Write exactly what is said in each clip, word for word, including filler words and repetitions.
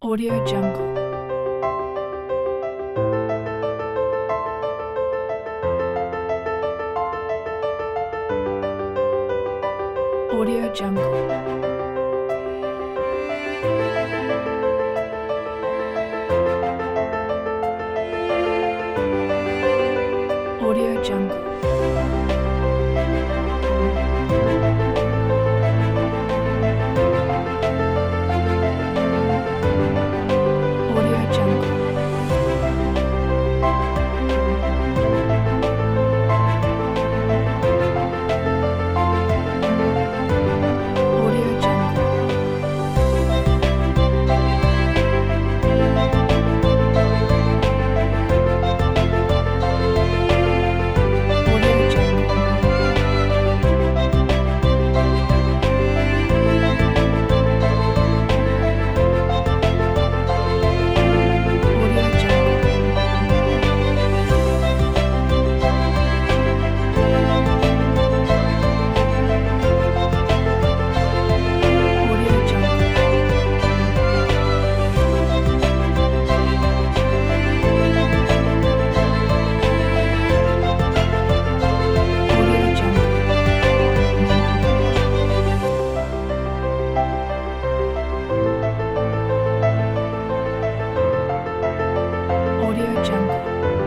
Audio Jungle. Audio Jungle. Audio Jungle. Audio Jungle. Audio Jungle. Audio Jungle. Audio Jungle. Audio Jungle. Audio Jungle. Audio Jungle.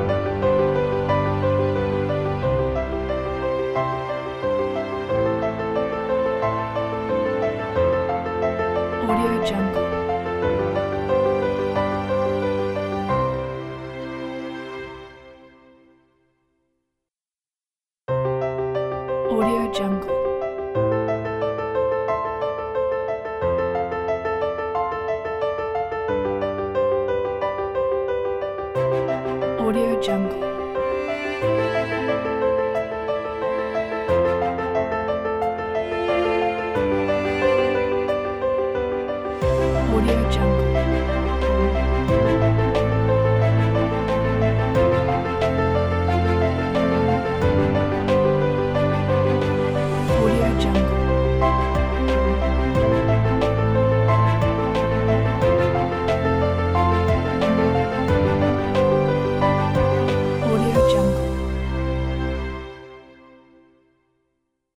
Audio Jungle. Audio Jungle. Audio Jungle. Audio Jungle.